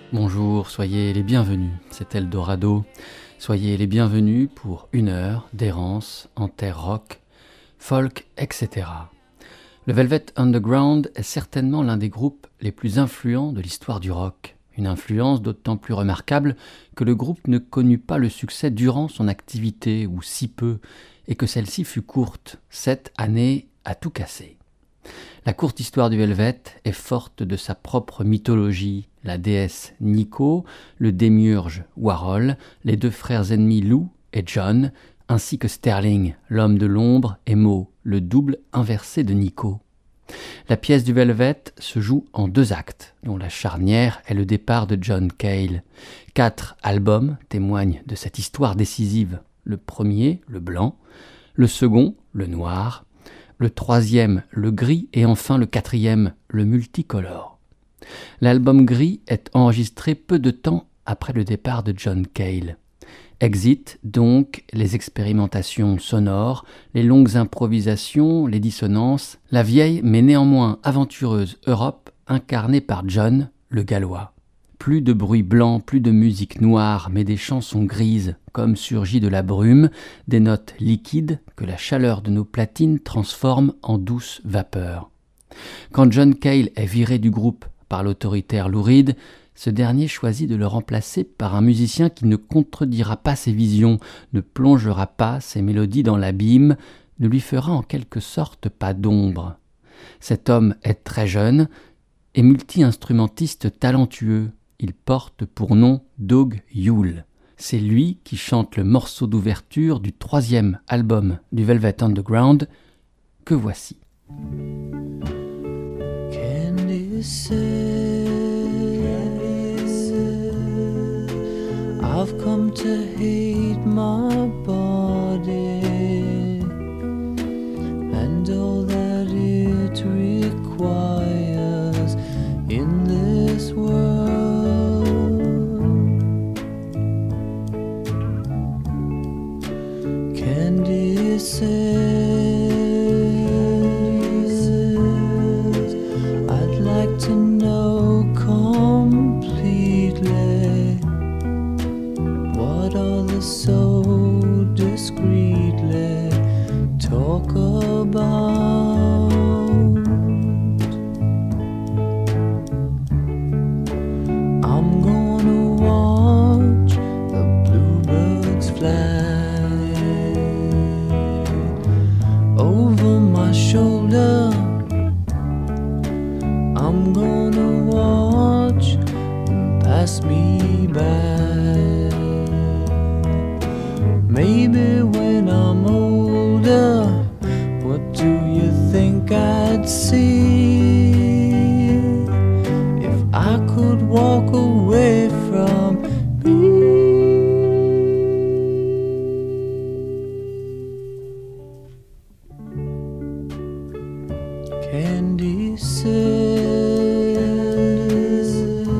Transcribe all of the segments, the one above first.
Bonjour, soyez les bienvenus, c'est Eldorado. Soyez les bienvenus pour 1 heure d'errance en terre rock, folk, etc. Le Velvet Underground est certainement l'un des groupes les plus influents de l'histoire du rock. Une influence d'autant plus remarquable que le groupe ne connut pas le succès durant son activité, ou si peu, et que celle-ci fut courte, 7 années à tout casser. La courte histoire du Velvet est forte de sa propre mythologie, la déesse Nico, le démiurge Warhol, les 2 frères ennemis Lou et John, ainsi que Sterling, l'homme de l'ombre, et Mo, le double inversé de Nico. La pièce du Velvet se joue en 2 actes, dont la charnière est le départ de John Cale. 4 albums témoignent de cette histoire décisive. Le premier, le blanc, le second, le noir, le troisième, le gris, et enfin le quatrième, le multicolore. L'album gris est enregistré peu de temps après le départ de John Cale. Exit donc les expérimentations sonores, les longues improvisations, les dissonances, la vieille mais néanmoins aventureuse Europe incarnée par John, le Gallois. Plus de bruit blanc, plus de musique noire, mais des chansons grises, comme surgies de la brume, des notes liquides que la chaleur de nos platines transforme en douce vapeur. Quand John Cale est viré du groupe par l'autoritaire Lou Reed, ce dernier choisit de le remplacer par un musicien qui ne contredira pas ses visions, ne plongera pas ses mélodies dans l'abîme, ne lui fera en quelque sorte pas d'ombre. Cet homme est très jeune et multi-instrumentiste talentueux. Il porte pour nom Doug Yule. C'est lui qui chante le morceau d'ouverture du 3e album du Velvet Underground, que voici. Candy said, I've come to hate my body and all that it requires in this world. Candy says, I'd like to know completely what others so discreetly talk about. I'm gonna watch the bluebirds fly over my shoulder. I'm gonna watch them pass me by. Maybe when I'm older, what do you think I'd see if I could walk away from me? Candy says,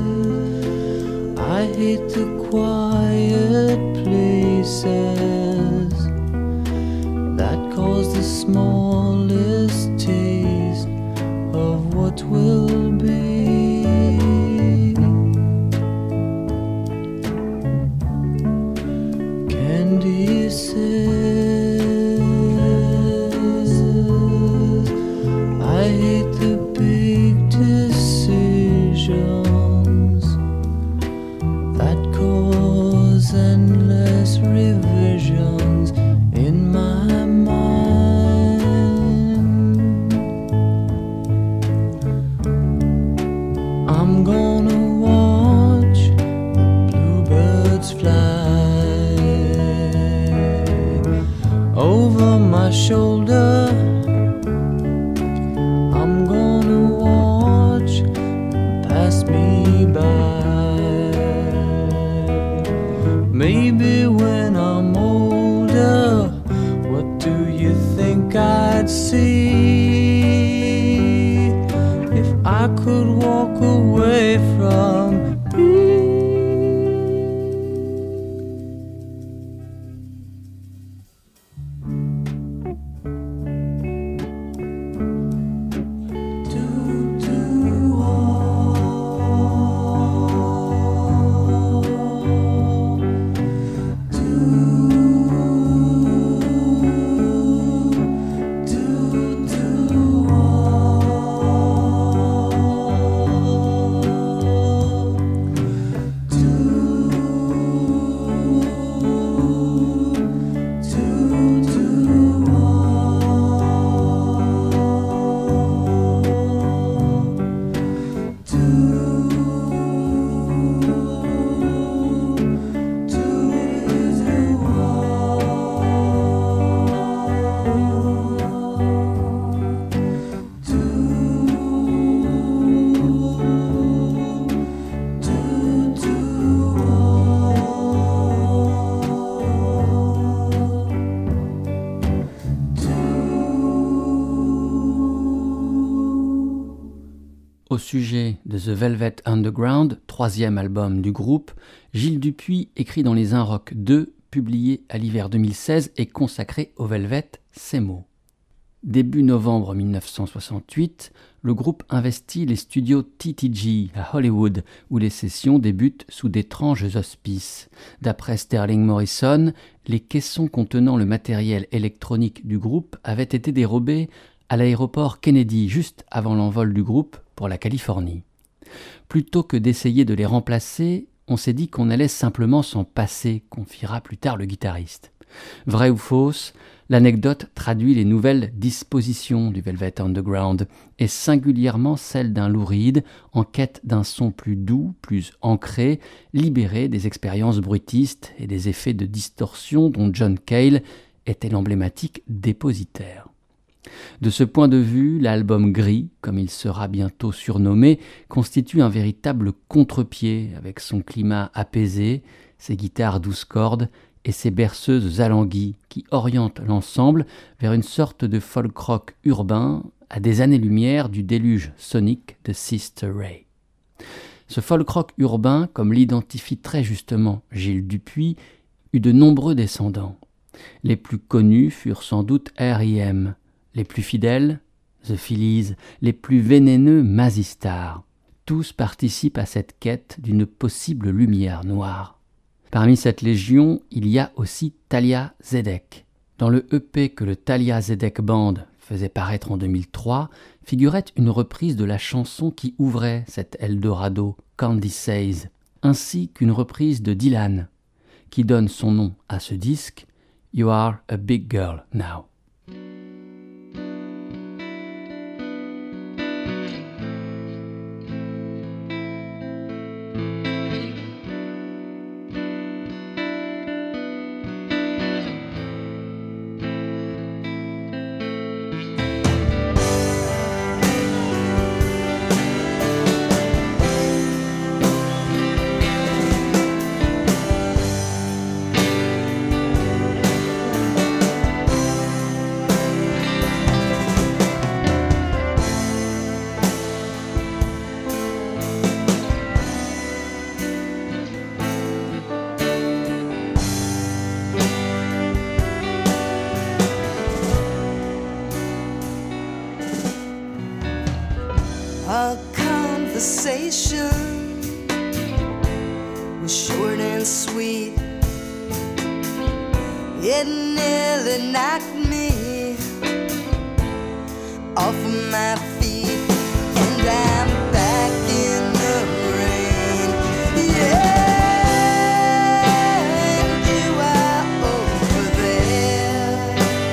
I hate the quiet places that cause the smallest taste of what will be. Candy says, I hate the big decisions that cause endless revisions in my mind. I'm gonna watch the bluebirds fly over my shoulder. I'm gonna watch them pass me by. Maybe when I'm older, what do you think I'd see if I could walk away from me? Do, do, oh. sujet de The Velvet Underground, troisième album du groupe, Gilles Dupuis écrit dans Les Un Rock 2, publié à l'hiver 2016 et consacré au Velvet, ces mots. Début novembre 1968, le groupe investit les studios TTG à Hollywood, où les sessions débutent sous d'étranges auspices. D'après Sterling Morrison, les caissons contenant le matériel électronique du groupe avaient été dérobés à l'aéroport Kennedy juste avant l'envol du groupe pour la Californie. Plutôt que d'essayer de les remplacer, on s'est dit qu'on allait simplement s'en passer, confiera plus tard le guitariste. Vrai ou fausse, l'anecdote traduit les nouvelles dispositions du Velvet Underground, et singulièrement celle d'un Lou Reed en quête d'un son plus doux, plus ancré, libéré des expériences bruitistes et des effets de distorsion dont John Cale était l'emblématique dépositaire. De ce point de vue, l'album Gris, comme il sera bientôt surnommé, constitue un véritable contre-pied avec son climat apaisé, ses guitares 12 cordes et ses berceuses alanguies qui orientent l'ensemble vers une sorte de folk rock urbain à des années-lumière du déluge sonique de Sister Ray. Ce folk rock urbain, comme l'identifie très justement Gilles Dupuis, eut de nombreux descendants. Les plus connus furent sans doute R.E.M., les plus fidèles, The Phillies, les plus vénéneux, Mazzy-Star. Tous participent à cette quête d'une possible lumière noire. Parmi cette légion, il y a aussi Thalia Zedek. Dans le EP que le Thalia Zedek Band faisait paraître en 2003, figurait une reprise de la chanson qui ouvrait cet Eldorado, Candy Says, ainsi qu'une reprise de Dylan, qui donne son nom à ce disque, You Are a Big Girl Now. Our conversation was short and sweet. It nearly knocked me off of my feet, and I'm back in the rain. Yeah, and you are over there.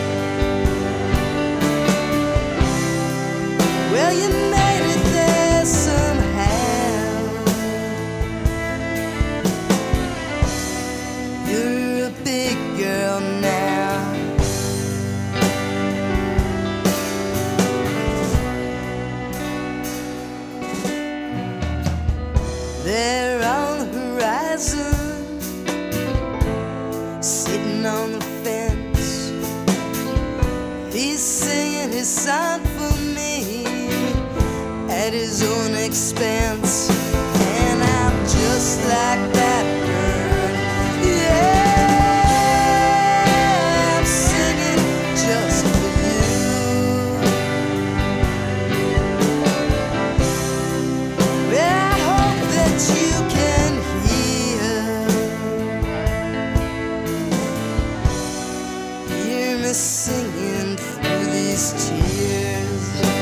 Well, you made it there somehow. You're a big girl now. There on the horizon, sitting on the fence, he's singing his song for me at his own expense, and I'm just like that bird. Yeah, I'm singing just for you. Well, I hope that you can hear me singing through these tears.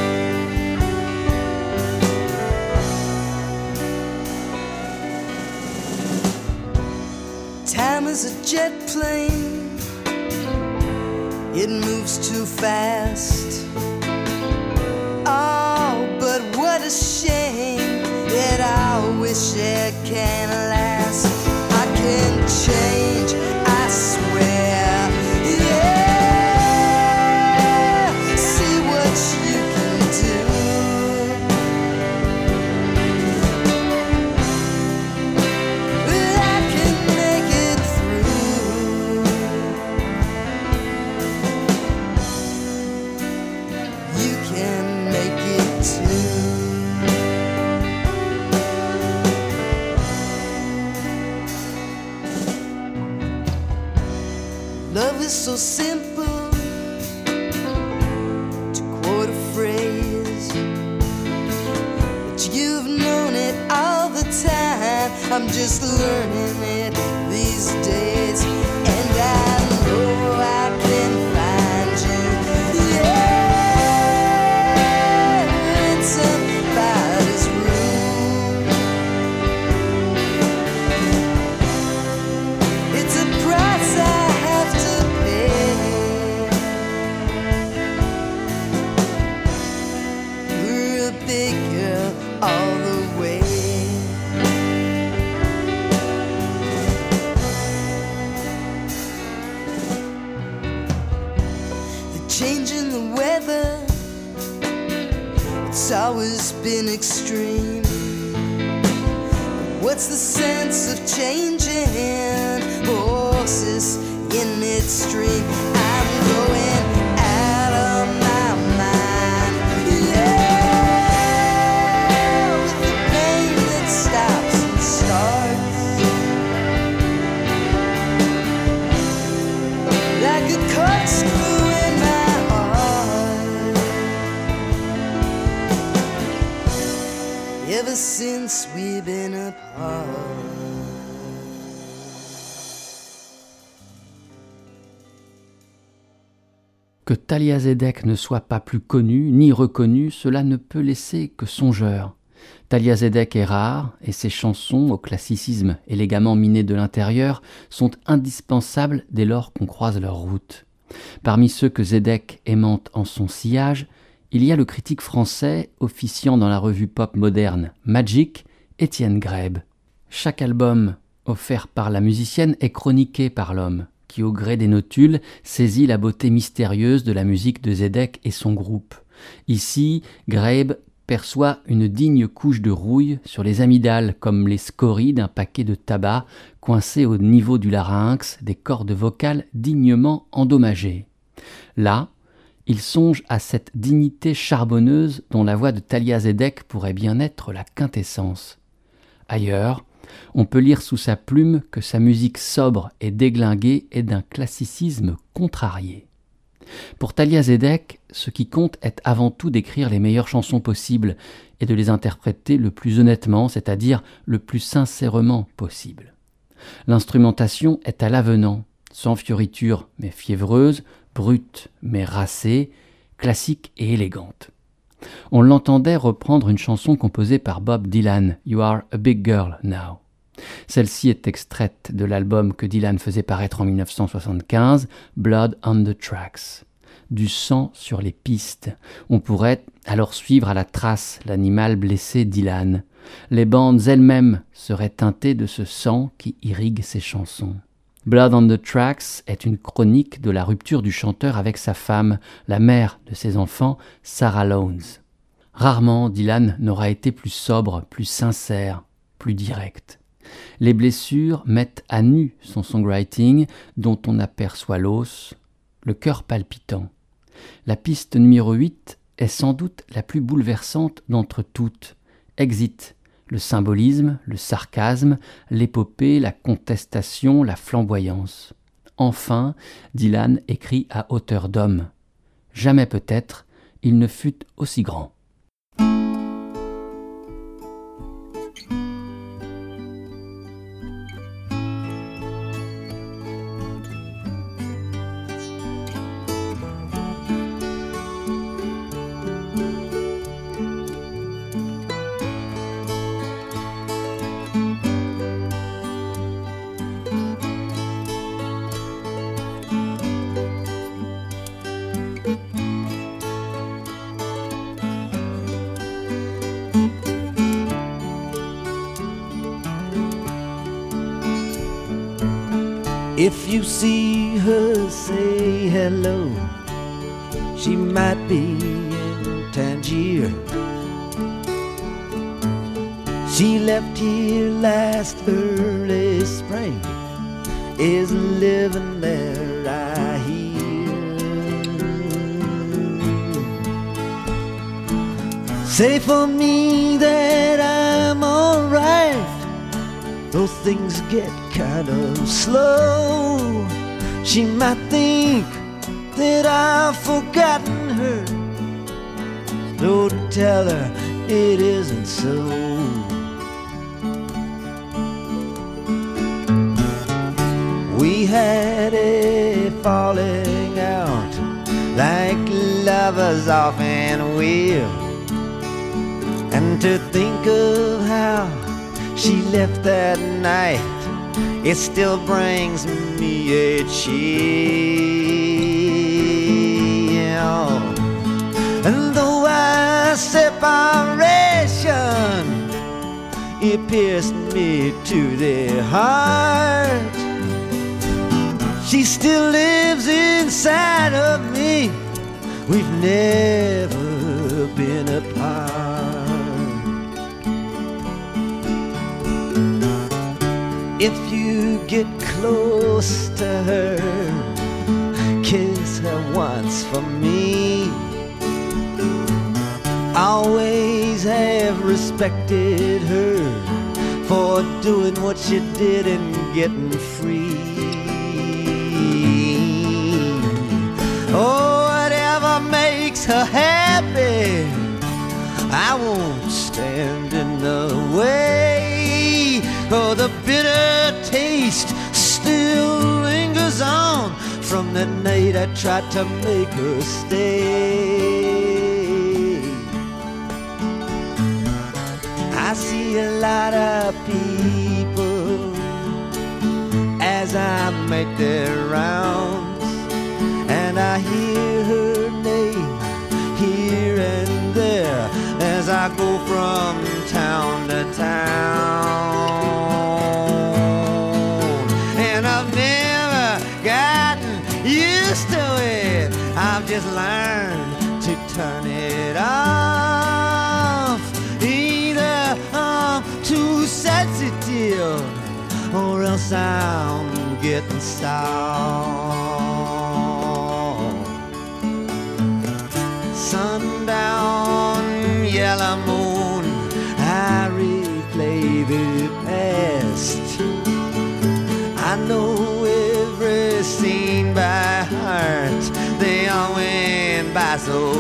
Time is a jet plane, it moves too fast. Oh, but what a shame that I wish it can last. I can change, I swear. Yeah, see what you can do. But I can make it through. You can make it too. is so simple to quote a phrase, but you've known it all the time. I'm just learning it these days, and I know I can find you. Yeah, it's somebody's room. It's a price I have to pay. You're a big girl all the way. Changing the weather, it's always been extreme. What's the sense of changing horses in midstream? I'm going out of my mind, yeah, with the pain that stops and starts, like a corkscrew. Ever since we've been apart. Que Thalia Zedek ne soit pas plus connue ni reconnue, cela ne peut laisser que songeur. Thalia Zedek est rare et ses chansons, au classicisme élégamment miné de l'intérieur, sont indispensables dès lors qu'on croise leur route. Parmi ceux que Zedek aimante en son sillage, il y a le critique français officiant dans la revue pop moderne Magic, Étienne Grebe. Chaque album offert par la musicienne est chroniqué par l'homme, qui au gré des notules saisit la beauté mystérieuse de la musique de Zedek et son groupe. Ici, Grebe perçoit une digne couche de rouille sur les amygdales, comme les scories d'un paquet de tabac coincé au niveau du larynx, des cordes vocales dignement endommagées. Là, il songe à cette dignité charbonneuse dont la voix de Thalia Zedek pourrait bien être la quintessence. Ailleurs, on peut lire sous sa plume que sa musique sobre et déglinguée est d'un classicisme contrarié. Pour Thalia Zedek, ce qui compte est avant tout d'écrire les meilleures chansons possibles et de les interpréter le plus honnêtement, c'est-à-dire le plus sincèrement possible. L'instrumentation est à l'avenant, sans fioriture mais fiévreuse, brute mais racée, classique et élégante. On l'entendait reprendre une chanson composée par Bob Dylan, You Are a Big Girl Now. Celle-ci est extraite de l'album que Dylan faisait paraître en 1975, Blood on the Tracks. Du sang sur les pistes. On pourrait alors suivre à la trace l'animal blessé Dylan. Les bandes elles-mêmes seraient teintées de ce sang qui irrigue ses chansons. Blood on the Tracks est une chronique de la rupture du chanteur avec sa femme, la mère de ses enfants, Sarah Lowndes. Rarement Dylan n'aura été plus sobre, plus sincère, plus direct. Les blessures mettent à nu son songwriting dont on aperçoit l'os, le cœur palpitant. La piste numéro 8 est sans doute la plus bouleversante d'entre toutes. Exit. Le symbolisme, le sarcasme, l'épopée, la contestation, la flamboyance. Enfin, Dylan écrit à hauteur d'homme. Jamais peut-être il ne fut aussi grand. If you see her, say hello. She might be in Tangier. She left here last early spring, is living there, I hear. Say for me that I'm alright, though things get kind of slow. She might think that I've forgotten her. Don't tell her it isn't so. We had a falling out like lovers often will. And to think of how she left that night, it still brings me a chill. And though our separation, it pierced me to the heart, she still lives inside of me. We've never been apart. If you get close to her, kiss her once for me. Always have respected her for doing what she did and getting free. Oh, whatever makes her happy, I won't stand in the way. Oh, the bitter taste still lingers on from the night I tried to make her stay. I see a lot of people as I make their rounds, and I hear her name here and there as I go from town to town. And I've never gotten used to it, I've just learned to turn it off. Either I'm too sensitive or else I'm getting soft. Sundown, yellow moon, I replay the past. I know every scene by heart, they all went by so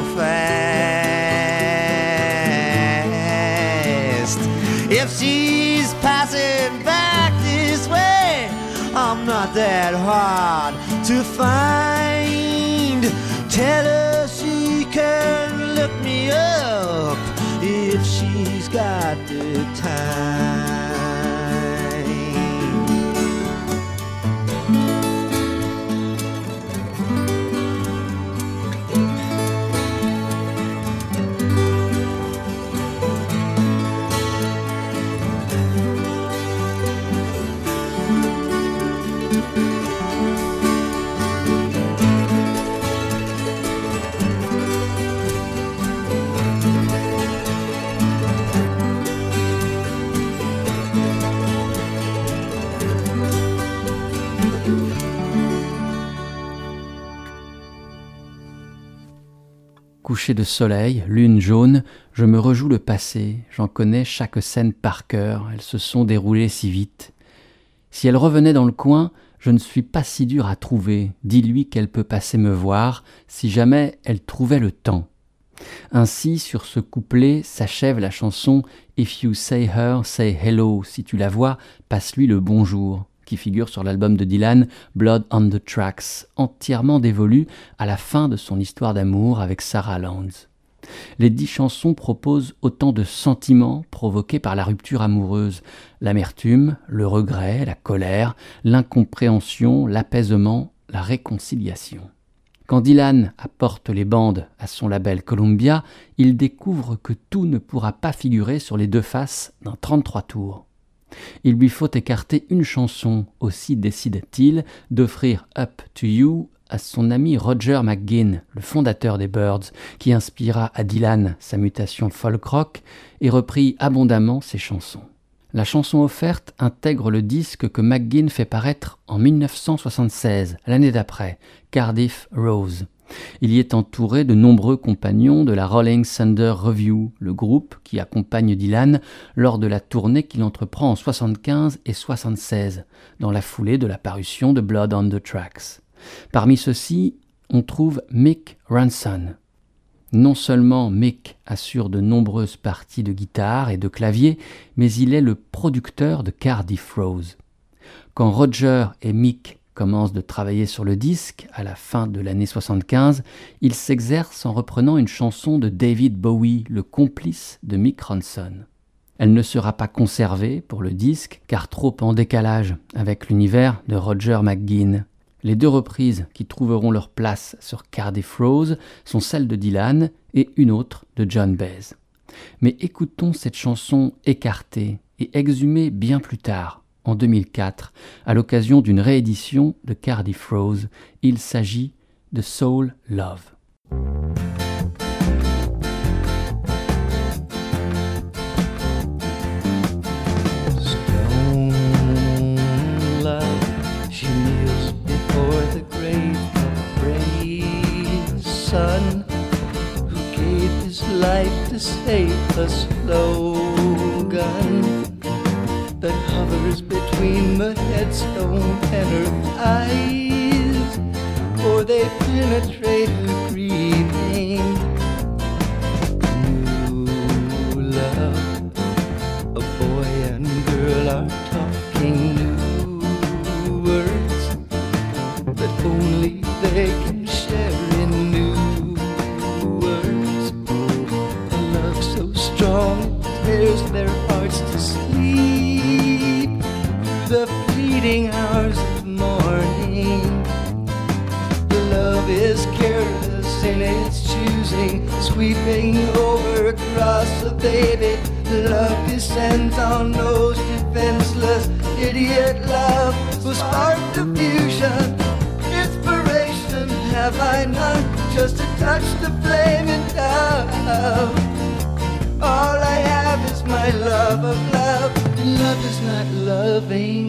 fast. If she's passing back this way, I'm not that hard to find. Tell her she can look me up if she's got the time. Coucher de soleil, lune jaune, je me rejoue le passé, j'en connais chaque scène par cœur, elles se sont déroulées si vite. Si elle revenait dans le coin, je ne suis pas si dur à trouver, dis-lui qu'elle peut passer me voir, si jamais elle trouvait le temps. Ainsi, sur ce couplet s'achève la chanson « If you say her, say hello », si tu la vois, passe-lui le bonjour, qui figure sur l'album de Dylan « Blood on the Tracks », entièrement dévolu à la fin de son histoire d'amour avec Sarah Lands. Les 10 chansons proposent autant de sentiments provoqués par la rupture amoureuse, l'amertume, le regret, la colère, l'incompréhension, l'apaisement, la réconciliation. Quand Dylan apporte les bandes à son label Columbia, il découvre que tout ne pourra pas figurer sur les 2 faces d'un 33 tours. Il lui faut écarter une chanson, aussi décide-t-il d'offrir « Up to You » à son ami Roger McGuinn, le fondateur des Byrds, qui inspira à Dylan sa mutation folk-rock et reprit abondamment ses chansons. La chanson offerte intègre le disque que McGuinn fait paraître en 1976, l'année d'après, Cardiff Rose. Il y est entouré de nombreux compagnons de la Rolling Thunder Revue, le groupe qui accompagne Dylan lors de la tournée qu'il entreprend en 75 et 76, dans la foulée de la parution de Blood on the Tracks. Parmi ceux-ci, on trouve Mick Ronson. Non seulement Mick assure de nombreuses parties de guitare et de clavier, mais il est le producteur de Cardiff Rose. Quand Roger et Mick commencent de travailler sur le disque, à la fin de l'année 75, ils s'exercent en reprenant une chanson de David Bowie, le complice de Mick Ronson. Elle ne sera pas conservée pour le disque, car trop en décalage avec l'univers de Roger McGuinn. Les deux reprises qui trouveront leur place sur Cardiff Rose sont celles de Dylan et une autre de John Baez. Mais écoutons cette chanson écartée et exhumée bien plus tard, en 2004, à l'occasion d'une réédition de Cardiff Rose. Il s'agit de Soul Love. Son who gave his life to save a slogan that hovers between the headstone and her eyes, for they penetrate her grieving. New love, a boy and girl are talking new words that only they can share in new words. A love so strong it tears their hearts to sleep through the fleeting hours of morning. Love is careless in its choosing, sweeping over across a baby. Love descends on those defenseless, idiot love will spark the fusion. Inspiration have I none, just to touch the flame in love. All I have is my love of love, and love is not loving.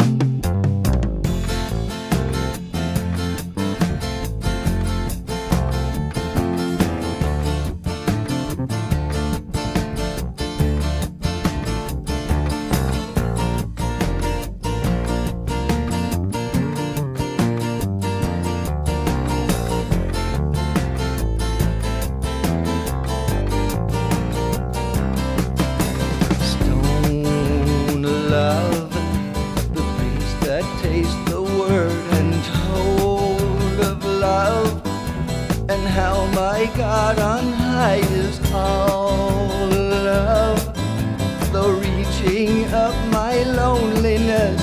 God on high is all love. The reaching of my loneliness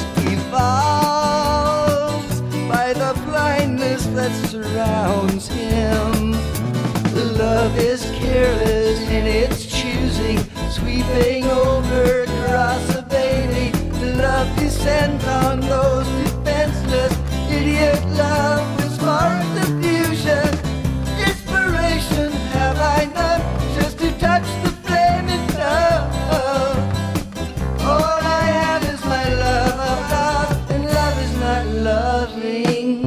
evolves by the blindness that surrounds him. Love is careless in its choosing, sweeping over across a baby. Love descends on those defenseless, idiot love will spark the fusion. Have I none, just to touch the flame in love. All I have is my love of love, and love is not loving.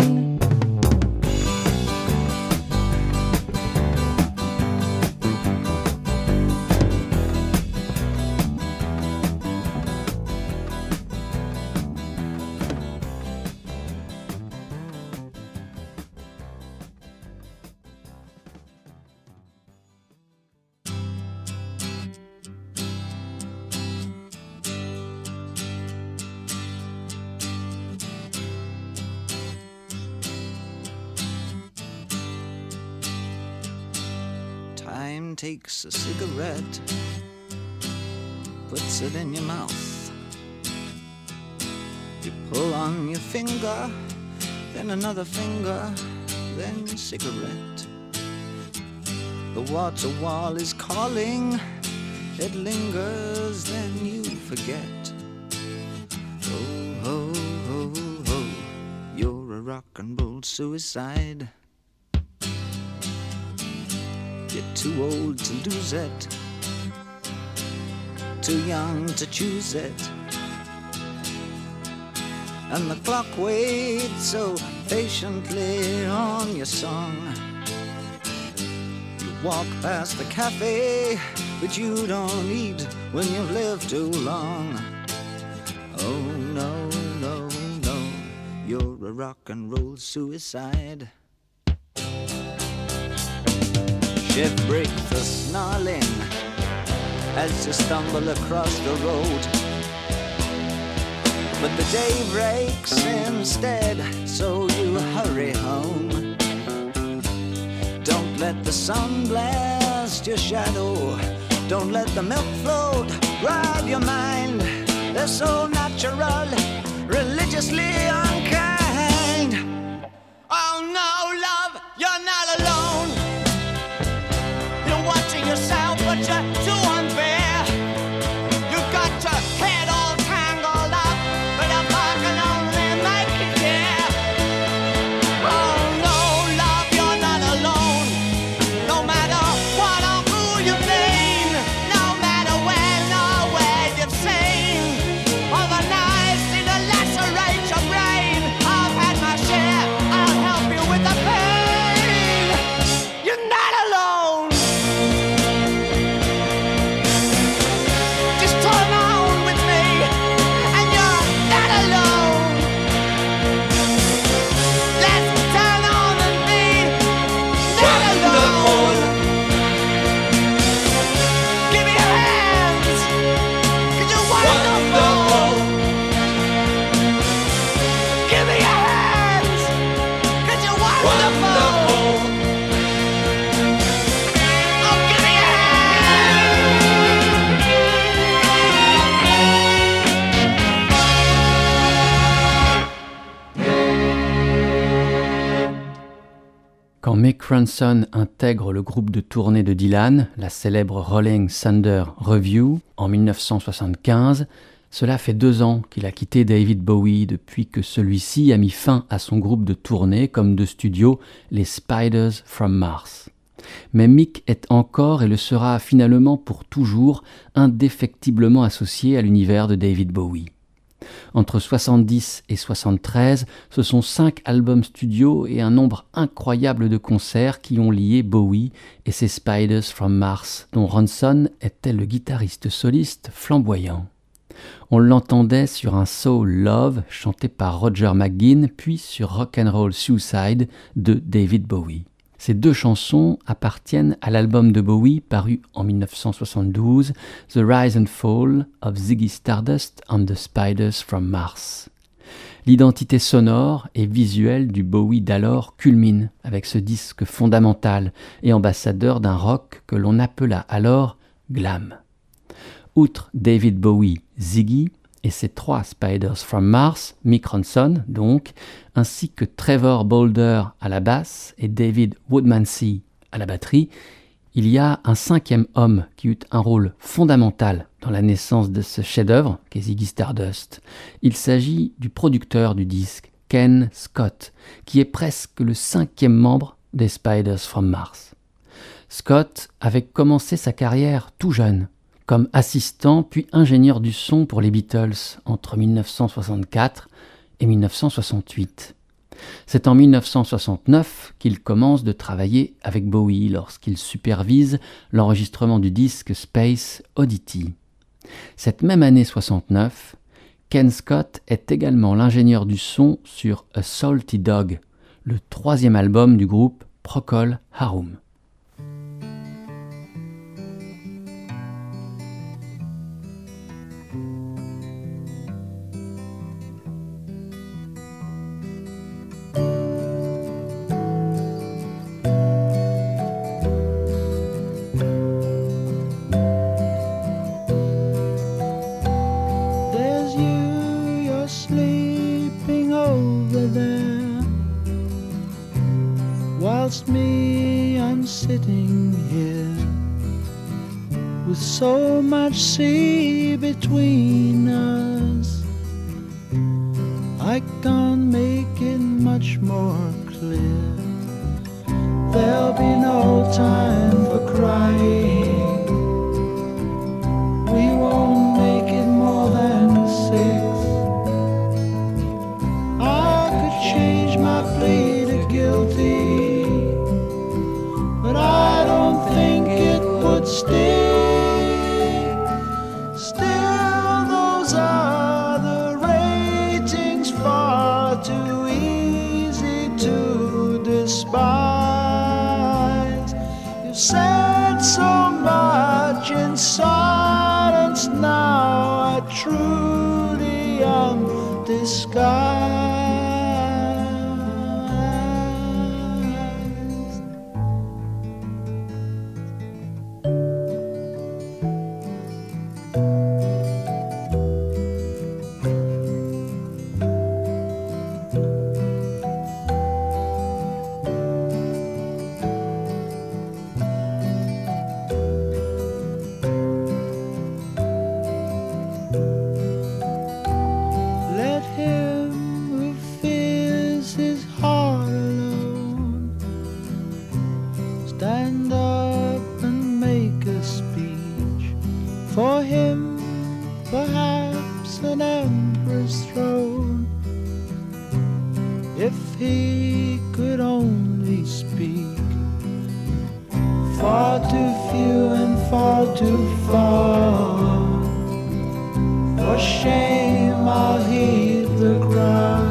Time takes a cigarette, puts it in your mouth. You pull on your finger, then another finger, then cigarette. The water wall is calling, it lingers, then you forget. Oh, ho, ho, ho, you're a rock and roll suicide. You're too old to lose it, too young to choose it. And the clock waits so patiently on your song. You walk past the cafe, but you don't eat when you've lived too long. Oh no, no, no, you're a rock and roll suicide. Shift breaks a snarling as you stumble across the road. But the day breaks instead, so you hurry home. Don't let the sun blast your shadow. Don't let the milk float rob your mind. They're so natural, religiously unkind. Oh no, love, you're not alone. You're watching yourself, but you're too unfair. You got your head all tangled up, but a bar can only make you care. Oh no, love, you're not alone. No matter what or who you've been, no matter when or where you've seen, all the knives seem to lacerate your brain. I've had my share, I'll help you with the pain. You're not alone. Just turn on with me, and you're not alone. Let's turn on and be not alone. Give me your hands, 'cause you're wonderful. Give me your hands, 'cause you're wonderful. Oh, give me your Quand Mick Ronson intègre le groupe de tournée de Dylan, la célèbre Rolling Thunder Revue, en 1975, cela fait 2 ans qu'il a quitté David Bowie depuis que celui-ci a mis fin à son groupe de tournée comme de studio, les Spiders from Mars. Mais Mick est encore et le sera finalement pour toujours indéfectiblement associé à l'univers de David Bowie. Entre 70 et 73, ce sont 5 albums studio et un nombre incroyable de concerts qui ont lié Bowie et ses Spiders from Mars, dont Ronson était le guitariste soliste flamboyant. On l'entendait sur un Soul Love chanté par Roger McGuinn, puis sur Rock'n'Roll Suicide de David Bowie. Ces 2 chansons appartiennent à l'album de Bowie paru en 1972, The Rise and Fall of Ziggy Stardust and the Spiders from Mars. L'identité sonore et visuelle du Bowie d'alors culmine avec ce disque fondamental et ambassadeur d'un rock que l'on appela alors glam. Outre David Bowie, Ziggy et ses 3 Spiders from Mars, Mick Ronson donc, ainsi que Trevor Bolder à la basse et David Woodmansey à la batterie, il y a un 5e homme qui eut un rôle fondamental dans la naissance de ce chef-d'œuvre qu'est Ziggy Stardust. Il s'agit du producteur du disque, Ken Scott, qui est presque le 5e membre des Spiders from Mars. Scott avait commencé sa carrière tout jeune, comme assistant puis ingénieur du son pour les Beatles entre 1964 et 1968. C'est en 1969 qu'il commence de travailler avec Bowie lorsqu'il supervise l'enregistrement du disque Space Oddity. Cette même année 69, Ken Scott est également l'ingénieur du son sur A Salty Dog, le 3e album du groupe Procol Harum. Me, I'm sitting here with so much sea between us. I can't make it much more clear. There'll be no time for crying. We won't make it more than 6. I could change my plea to guilty, but I don't think it would stick. Still, those are the ratings far too easy. disguised. Let him who fears his heart alone stand up and make a speech. For him, perhaps an emperor's throne, if he could only speak. Far too few and far too far. For shame I'll heed the cry.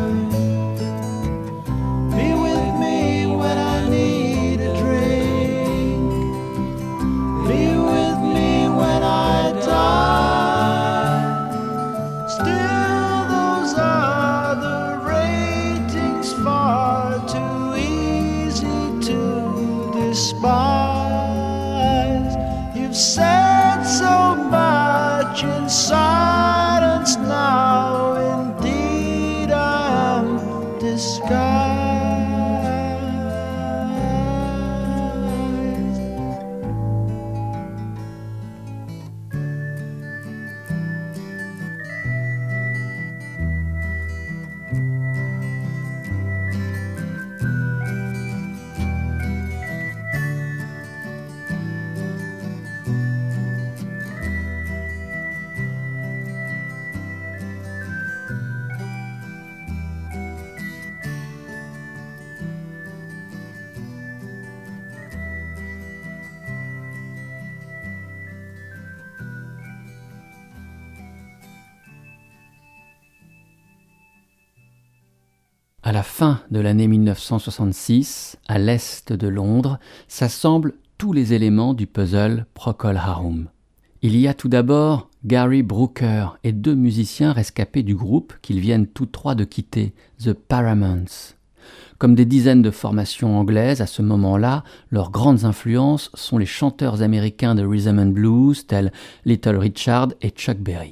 Be with me when I need a drink. Be with me when I die. Still those are the ratings far too easy to despise. You've said so much in silence now. Indeed I am disguised. À la fin de l'année 1966, à l'est de Londres, s'assemblent tous les éléments du puzzle Procol Harum. Il y a tout d'abord Gary Brooker et 2 musiciens rescapés du groupe qu'ils viennent tous 3 de quitter, The Paramounts. Comme des dizaines de formations anglaises à ce moment-là, leurs grandes influences sont les chanteurs américains de rhythm and blues tels Little Richard et Chuck Berry.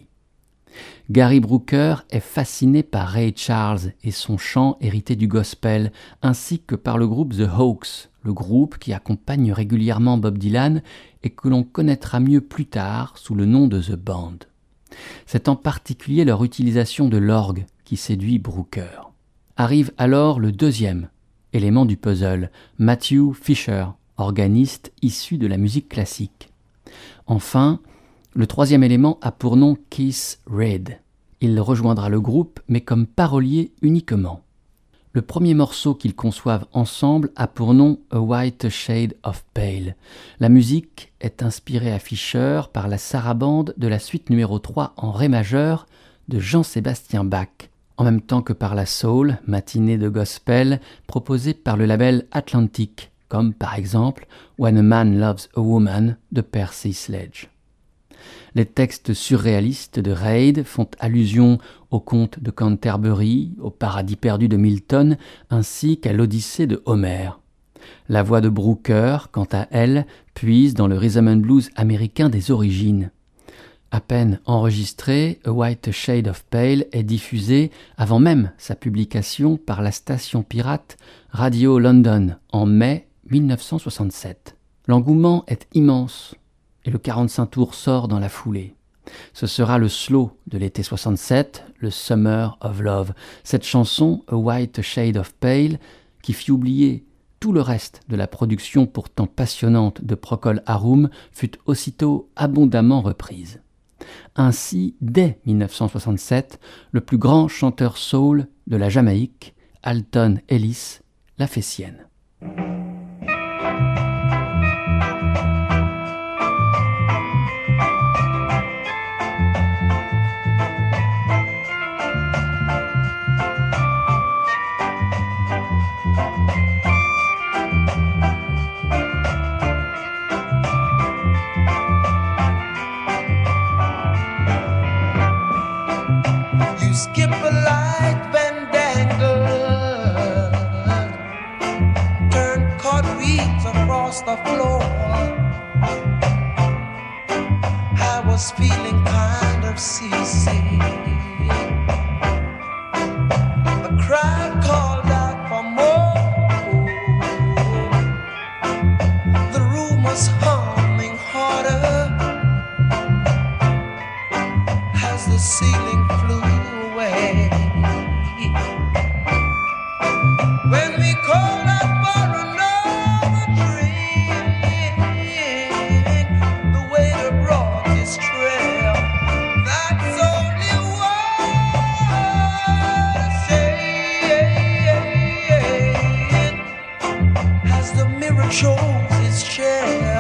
Gary Brooker est fasciné par Ray Charles et son chant hérité du gospel, ainsi que par le groupe The Hawks, le groupe qui accompagne régulièrement Bob Dylan et que l'on connaîtra mieux plus tard sous le nom de The Band. C'est en particulier leur utilisation de l'orgue qui séduit Brooker. Arrive alors le deuxième élément du puzzle, Matthew Fisher, organiste issu de la musique classique. Enfin, le troisième élément a pour nom Keith Reid. Il rejoindra le groupe, mais comme parolier uniquement. Le premier morceau qu'ils conçoivent ensemble a pour nom A White Shade of Pale. La musique est inspirée à Fisher par la sarabande de la suite numéro 3 en ré majeur de Jean-Sébastien Bach, en même temps que par la soul, matinée de gospel, proposée par le label Atlantic, comme par exemple When a Man Loves a Woman de Percy Sledge. Les textes surréalistes de Reid font allusion aux contes de Canterbury, au Paradis perdu de Milton, ainsi qu'à l'Odyssée de Homère. La voix de Brooker, quant à elle, puise dans le rhythm and blues américain des origines. À peine enregistrée, A White Shade of Pale est diffusée avant même sa publication par la station pirate Radio London en mai 1967. L'engouement est immense et le 45 tours sort dans la foulée. Ce sera le slow de l'été 67, le Summer of Love. Cette chanson, A White Shade of Pale, qui fit oublier tout le reste de la production pourtant passionnante de Procol Harum, fut aussitôt abondamment reprise. Ainsi, dès 1967, le plus grand chanteur soul de la Jamaïque, Alton Ellis, la fait sienne. Skip for light been dangled, turned caught weeds across the floor. I was feeling kind of seasick. The crowd called out for more. The room was humming harder as the ceiling flew away. When we called out for another drink, the waiter brought his trail. That's only what I said as the mirror chose its chair.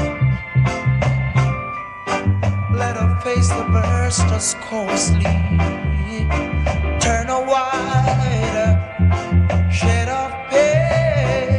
Let her face the bursters coarsely, turn a wider shade of pale.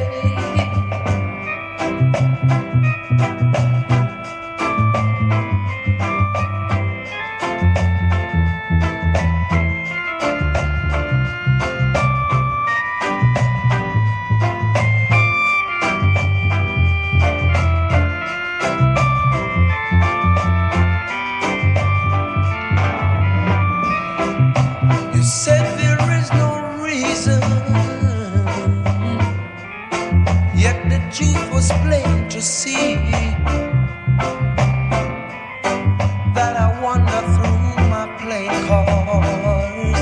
You said there is no reason, yet the truth was plain to see, that I wander through my playing cards.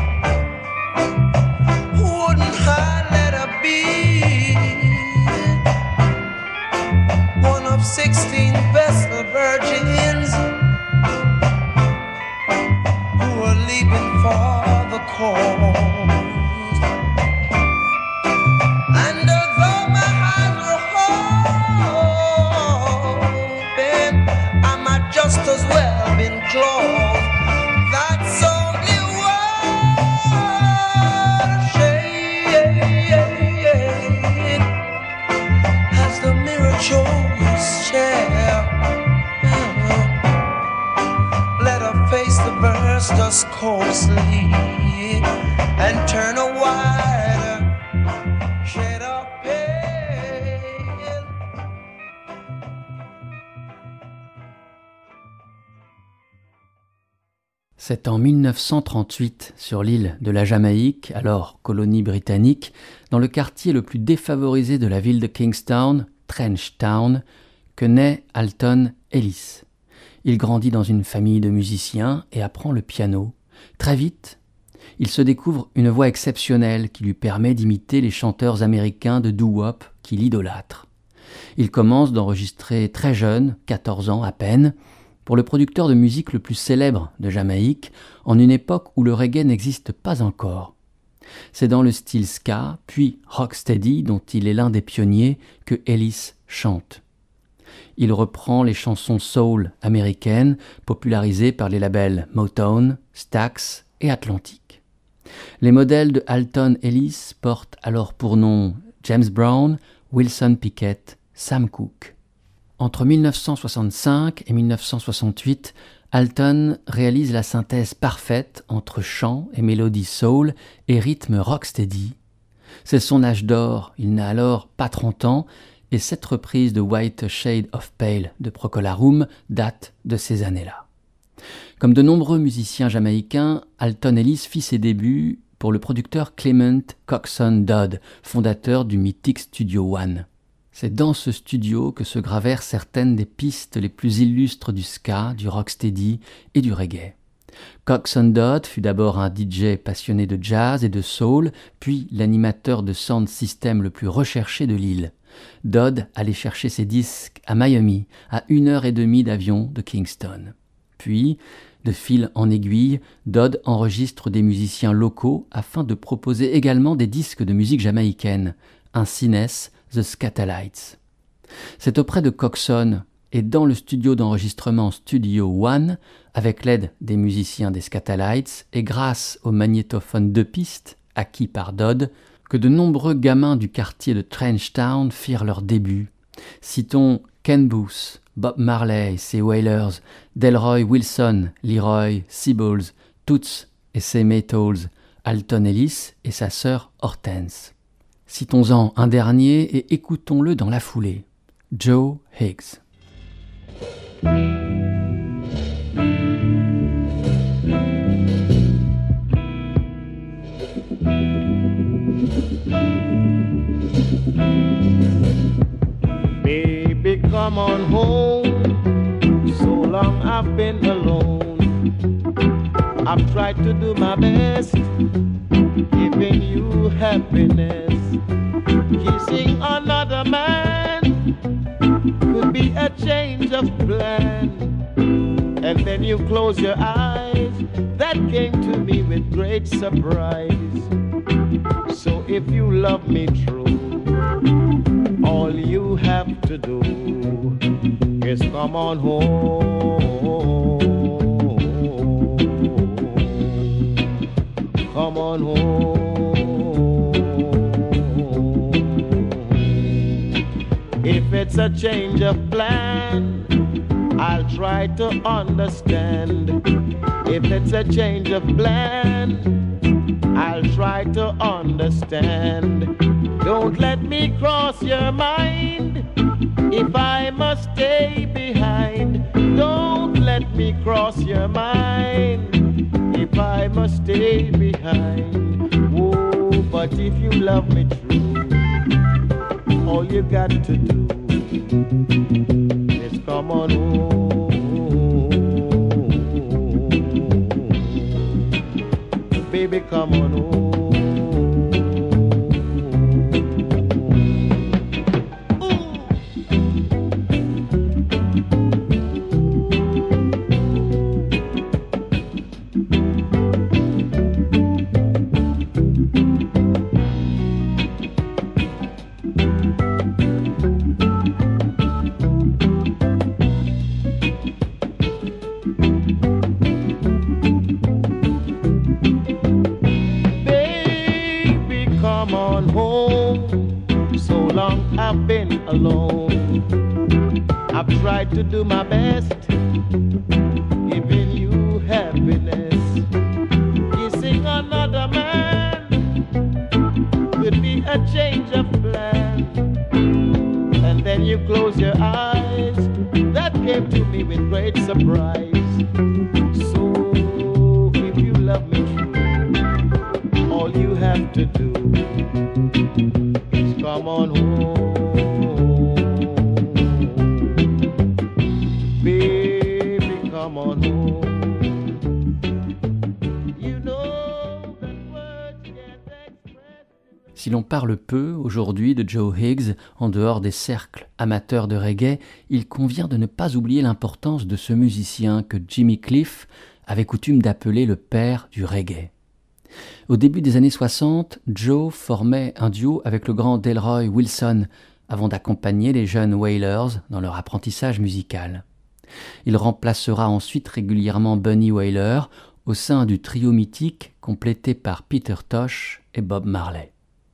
Wouldn't I let her be one of 16 vessel virgins who are leaving for the coast? And although my eyes were open, I might just as well been closed. That's only what a shade as the mirror chose chair. Let her face the bursters coarsely and turn a wider shade of pale. C'est en 1938, sur l'île de la Jamaïque, alors colonie britannique, dans le quartier le plus défavorisé de la ville de Kingstown, Trench Town, que naît Alton Ellis. Il grandit dans une famille de musiciens et apprend le piano. Très vite, il se découvre une voix exceptionnelle qui lui permet d'imiter les chanteurs américains de doo-wop qu'il idolâtre. Il commence d'enregistrer très jeune, 14 ans à peine, pour le producteur de musique le plus célèbre de Jamaïque, en une époque où le reggae n'existe pas encore. C'est dans le style ska, puis rocksteady, dont il est l'un des pionniers, que Ellis chante. Il reprend les chansons soul américaines, popularisées par les labels Motown, Stax et Atlantic. Les modèles de Alton Ellis portent alors pour nom James Brown, Wilson Pickett, Sam Cooke. Entre 1965 et 1968, Alton réalise la synthèse parfaite entre chant et mélodie soul et rythme rocksteady. C'est son âge d'or, il n'a alors pas 30 ans, et cette reprise de White Shade of Pale de Procol Harum date de ces années-là. Comme de nombreux musiciens jamaïcains, Alton Ellis fit ses débuts pour le producteur Clement Coxsone Dodd, fondateur du mythique Studio One. C'est dans ce studio que se gravèrent certaines des pistes les plus illustres du ska, du rocksteady et du reggae. Coxsone Dodd fut d'abord un DJ passionné de jazz et de soul, puis l'animateur de sound system le plus recherché de l'île. Dodd allait chercher ses disques à Miami, à 1h30 d'avion de Kingston. Puis, de fil en aiguille, Dodd enregistre des musiciens locaux afin de proposer également des disques de musique jamaïcaine. Ainsi naissent The Skatalites. C'est auprès de Coxsone et dans le studio d'enregistrement Studio One, avec l'aide des musiciens des Skatalites et grâce au magnétophone 2 pistes acquis par Dodd, que de nombreux gamins du quartier de Trench Town firent leur début. Citons Ken Boothe, Bob Marley, ses Wailers, Delroy Wilson, Leroy, Seaballs, Toots et ses Maytals, Alton Ellis et sa sœur Hortense. Citons-en un dernier et écoutons-le dans la foulée. Joe Higgs. Baby, come on home. So long I've been alone. I've tried to do my best, giving you happiness. Kissing another man could be a change of plan. And then you close your eyes. That came to me with great surprise. So if you love me true, all you have to do is come on home. Come on home. If it's a change of plan, I'll try to understand. If it's a change of plan, I'll try to understand. Don't let me cross your mind if I must stay behind. Don't let me cross your mind if I must stay behind. Oh, but if you love me true, all you got to do is come on home. Baby, come on home. I've been alone. I've tried to do my best, giving you happiness. Kissing another man could be a change of plan. And then you close your eyes. That came to me with great surprise. So if you love me true, all you have to do is come on home. Si l'on parle peu aujourd'hui de Joe Higgs en dehors des cercles amateurs de reggae, il convient de ne pas oublier l'importance de ce musicien que Jimmy Cliff avait coutume d'appeler le père du reggae. Au début des années 60, Joe formait un duo avec le grand Delroy Wilson avant d'accompagner les jeunes Wailers dans leur apprentissage musical. Il remplacera ensuite régulièrement Bunny Wailer au sein du trio mythique complété par Peter Tosh et Bob Marley.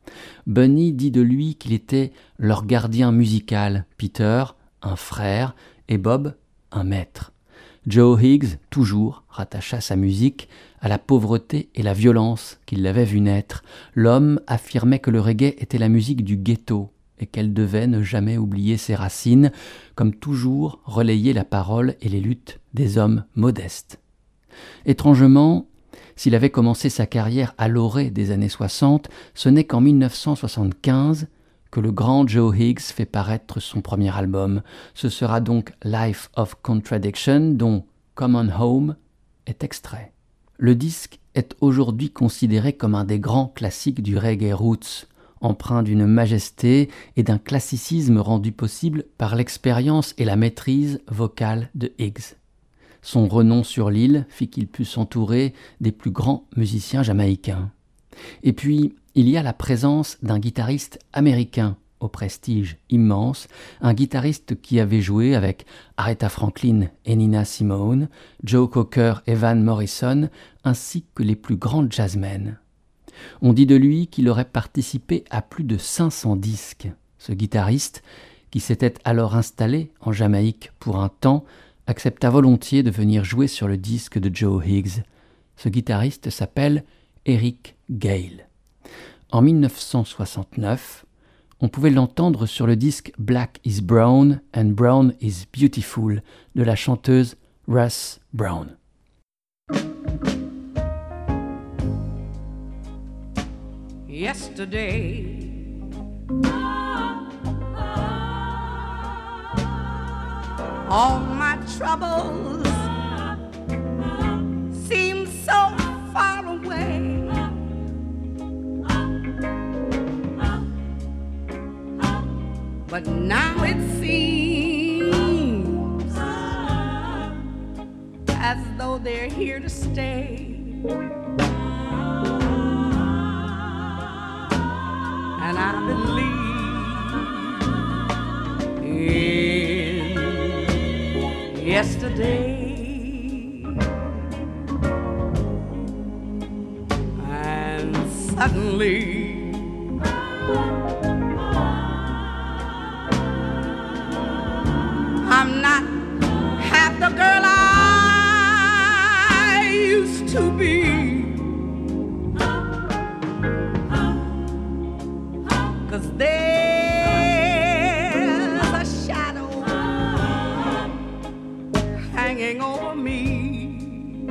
Bunny dit de lui qu'il était leur gardien musical, Peter, un frère, et Bob, un maître. Joe Higgs, toujours, rattacha sa musique à la pauvreté et la violence qu'il l'avait vu naître. L'homme affirmait que le reggae était la musique du ghetto et qu'elle devait ne jamais oublier ses racines, comme toujours relayer la parole et les luttes des hommes modestes. Étrangement, s'il avait commencé sa carrière à l'orée des années 60, ce n'est qu'en 1975 que le grand Joe Higgs fait paraître son premier album. Ce sera donc Life of Contradiction, dont Come On Home est extrait. Le disque est aujourd'hui considéré comme un des grands classiques du reggae roots, empreint d'une majesté et d'un classicisme rendu possible par l'expérience et la maîtrise vocale de Higgs. Son renom sur l'île fit qu'il put s'entourer des plus grands musiciens jamaïcains. Et puis, il y a la présence d'un guitariste américain au prestige immense, un guitariste qui avait joué avec Aretha Franklin et Nina Simone, Joe Cocker et Van Morrison, ainsi que les plus grands jazzmen. On dit de lui qu'il aurait participé à plus de 500 disques. Ce guitariste, qui s'était alors installé en Jamaïque pour un temps, accepta volontiers de venir jouer sur le disque de Joe Higgs. Ce guitariste s'appelle Eric Gale. En 1969, on pouvait l'entendre sur le disque Black is Brown and Brown is Beautiful de la chanteuse Russ Brown. Yesterday, all my troubles seem so far away. But now it seems as though they're here to stay. And I believe in yesterday. And suddenly I'm not half the girl I used to be. 'Cause there's a shadow hanging over me,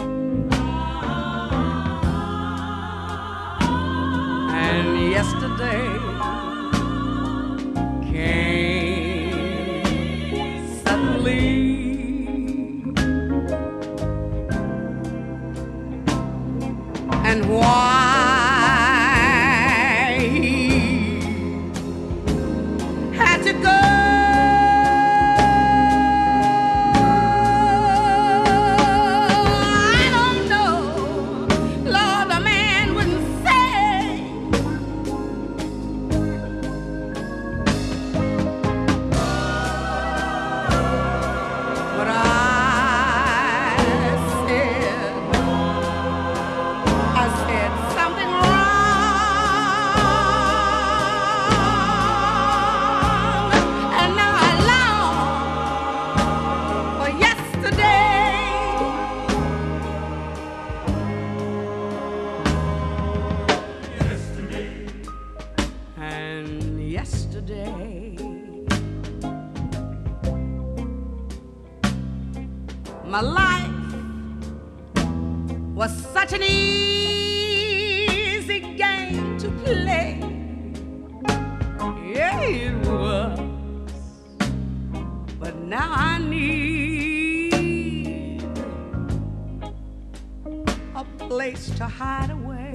and yesterday came suddenly, and why to go, I don't know. Lord, a man wouldn't say. But I said something wrong. My life was such an easy game to play. Yeah, it was. But now I need a place to hide away.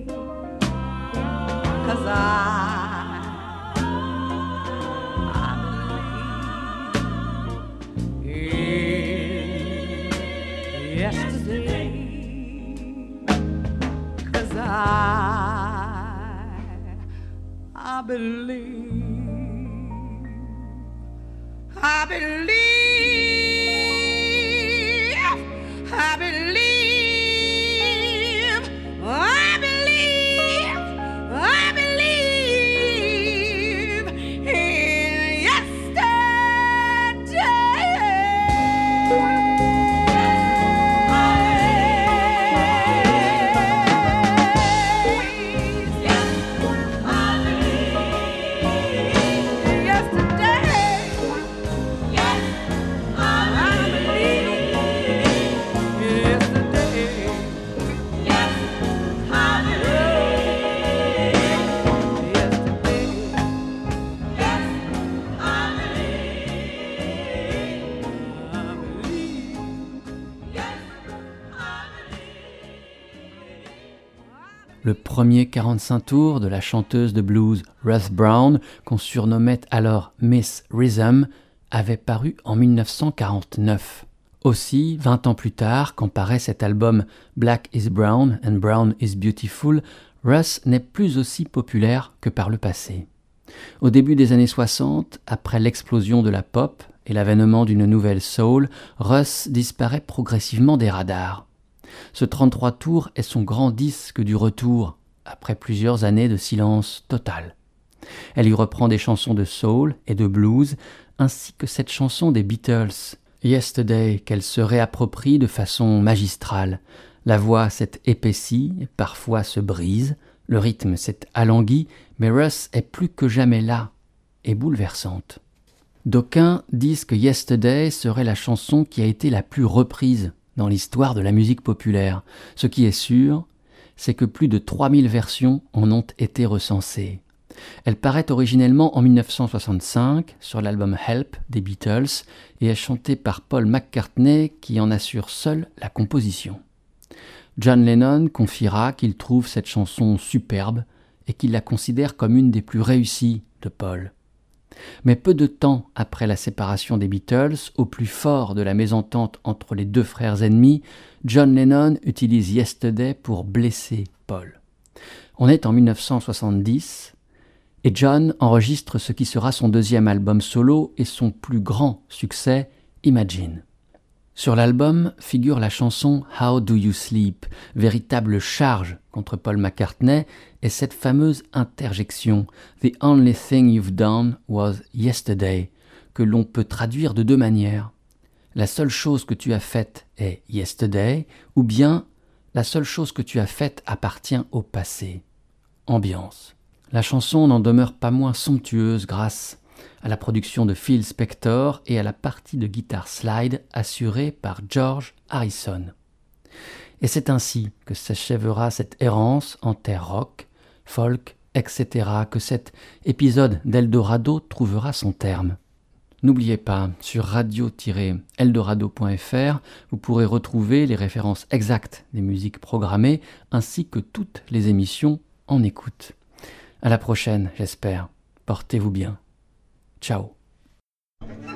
'Cause yesterday, 'cause I believe, I believe, I believe, I believe, I believe in yesterday. Le premier 45 tours de la chanteuse de blues Russ Brown, qu'on surnommait alors Miss Rhythm, avait paru en 1949. Aussi, 20 ans plus tard, quand paraît cet album Black is Brown and Brown is Beautiful, Russ n'est plus aussi populaire que par le passé. Au début des années 60, après l'explosion de la pop et l'avènement d'une nouvelle soul, Russ disparaît progressivement des radars. Ce 33 tours est son grand disque du retour, après plusieurs années de silence total. Elle y reprend des chansons de soul et de blues, ainsi que cette chanson des Beatles, Yesterday, qu'elle se réapproprie de façon magistrale, La voix s'est épaissie, parfois se brise, le rythme s'est alangui, mais Russ est plus que jamais là et bouleversante. D'aucuns disent que Yesterday serait la chanson qui a été la plus reprise dans l'histoire de la musique populaire. Ce qui est sûr, c'est que plus de 3000 versions en ont été recensées. Elle paraît originellement en 1965 sur l'album Help des Beatles et est chantée par Paul McCartney qui en assure seul la composition. John Lennon confiera qu'il trouve cette chanson superbe et qu'il la considère comme une des plus réussies de Paul. Mais peu de temps après la séparation des Beatles, au plus fort de la mésentente entre les deux frères ennemis, John Lennon utilise Yesterday pour blesser Paul. On est en 1970 et John enregistre ce qui sera son deuxième album solo et son plus grand succès, Imagine. Sur l'album figure la chanson « How Do You Sleep ?», véritable charge contre Paul McCartney, et cette fameuse interjection « The only thing you've done was yesterday », que l'on peut traduire de deux manières. La seule chose que tu as faite est yesterday, ou bien la seule chose que tu as faite appartient au passé. Ambiance. La chanson n'en demeure pas moins somptueuse grâce à la production de Phil Spector et à la partie de guitare slide assurée par George Harrison. Et c'est ainsi que s'achèvera cette errance en terre rock, folk, etc., que cet épisode d'Eldorado trouvera son terme. N'oubliez pas, sur radio-eldorado.fr, vous pourrez retrouver les références exactes des musiques programmées ainsi que toutes les émissions en écoute. À la prochaine, j'espère. Portez-vous bien. Ciao.